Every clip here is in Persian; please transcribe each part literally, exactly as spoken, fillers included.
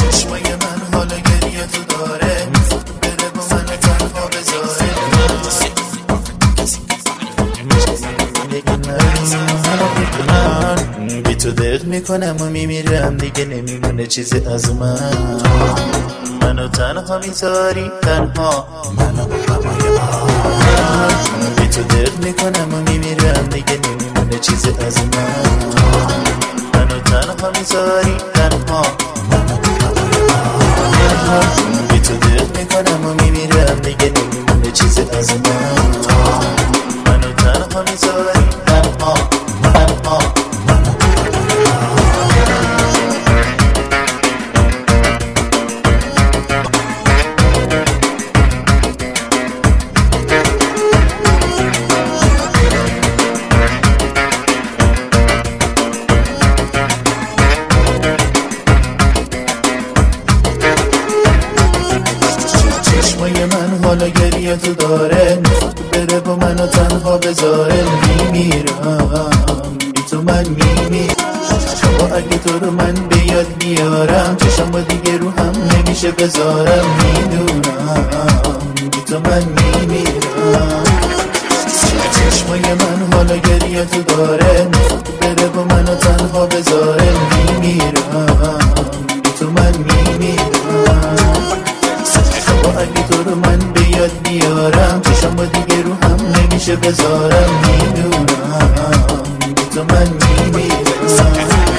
چشمای من حالا گریه تو داره، میخواد بره با من تنها بذاره. بی تو دق میکنم و میمیرم، دیگه نمیمونه چیزی از من. منو تنها میذاری، تنها منو با هوای آن. بی تو دق میکنم و میمیرم، دیگه نمیمونه چیزی از من. منو تنها میذاری، تنها منو با هوای آن. بی تو دق میکنم و میمیرم، دیگه نمیمونه چیزی از من. منو تنها میذاری، تنها تنها. چشمای من حالا گریه تو داره، میخواد بره با منو تنها بذاره. میمیرم بی تو، من میمیرم. شما اگه تو رو من به یاد بیارم، چشم با دیگه رو هم نمیشه بذارم. میدونم بی تو من میمیرم. چشمای من حالا گریه تو داره، میخواد بره با منو تنها بذاره. میمیرم بی تو من میمیرم. اگه تو رو من به یاد بیارم، چشم با دیگه رو هم نمیشه بذارم. میدونم بی تو من میمیرم.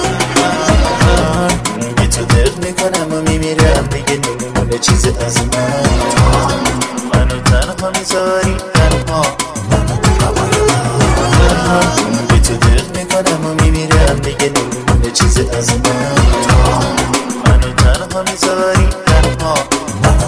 بی تو دق میکنم و میمیرم، دیگه نمیمونه چیزی از من. منو تنها میذاری، تنها منو با هوای آن. بی تو دق میکنم و میمیرم، دیگه نمیمونه چیزی از من. منو تنها میذاری، تنها